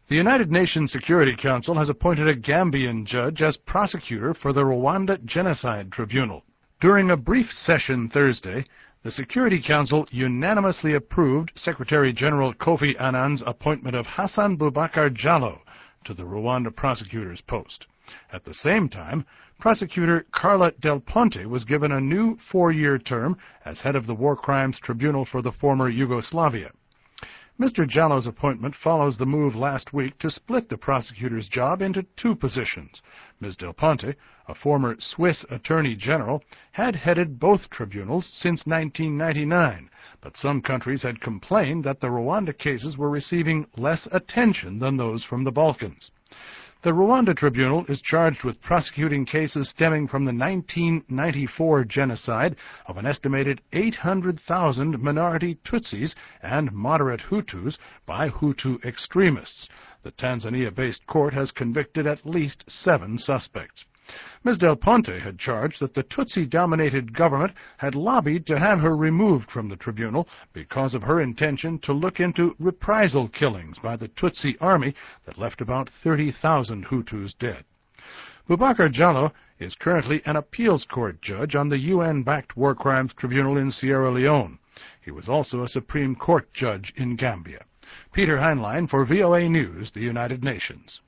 The United Nations Security Council has appointed a Gambian judge as prosecutor for the Rwanda Genocide Tribunal. During a brief session Thursday, the Security Council unanimously approved Secretary General Kofi Annan's appointment of Hassan Boubacar Jallow to the Rwanda prosecutor's post. At the same time, Prosecutor Carla Del Ponte was given a new 4-year term as head of the War Crimes Tribunal for the former Yugoslavia. Mr. Jallow's appointment follows the move last week to split the prosecutor's job into 2 positions. Ms. Del Ponte, a former Swiss Attorney General, had headed both tribunals since 1999, but some countries had complained that the Rwanda cases were receiving less attention than those from the Balkans. The Rwanda Tribunal is charged with prosecuting cases stemming from the 1994 genocide of an estimated 800,000 minority Tutsis and moderate Hutus by Hutu extremists. The Tanzania-based court has convicted at least 7 suspects. Ms. Del Ponte had charged that the Tutsi-dominated government had lobbied to have her removed from the tribunal because of her intention to look into reprisal killings by the Tutsi army that left about 30,000 Hutus dead. Boubacar Jallow is currently an appeals court judge on the UN-backed War Crimes Tribunal in Sierra Leone. He was also a Supreme Court judge in Gambia. Peter Heinlein for VOA News, the United Nations.